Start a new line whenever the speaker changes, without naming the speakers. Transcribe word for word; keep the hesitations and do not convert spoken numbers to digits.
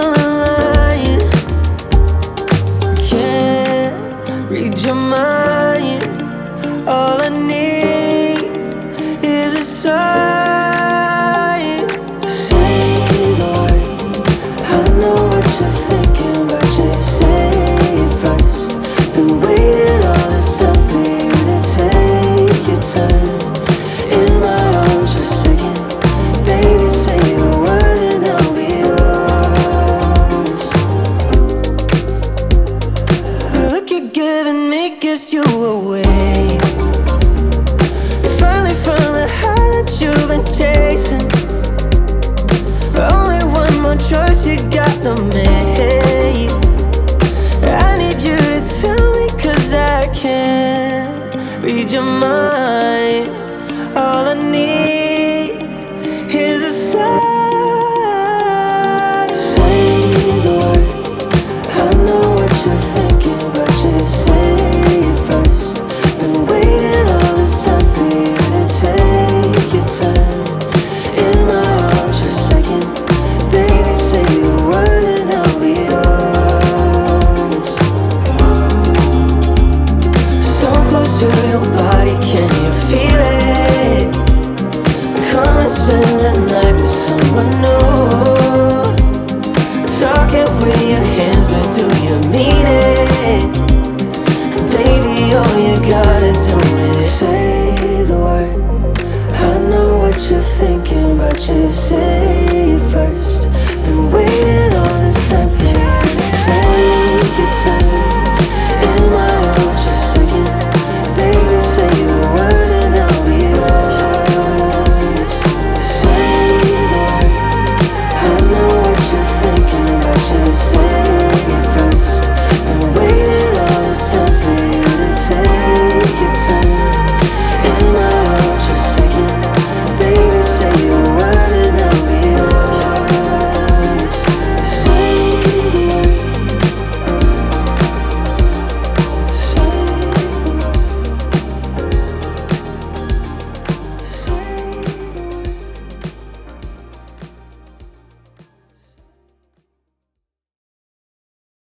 on the line. Can't read your mind. All I need is a sign. Say the word. I know what you're thinking, but just say it first. Been waiting all this time for you to take your turn. In my arms for a second, baby, say the word and I'll be yours. The look you're giving me gives you away. You finally found the high that you've been chasing. Only one more choice you got to make. I need you to tell me, cause I can't read your mind. All I need is a sign. Say the word. I know what you're thinking, but just say it first. Been waiting all this time for you to take your turn. In my arms for a second, baby, say the word and I'll be yours. So close to your body, can you feel it? Come and spend the night with someone new. Talking with your hands, but do you mean it? Baby, all you gotta do is say the word. I know what you're thinking, but just say it first. Been waiting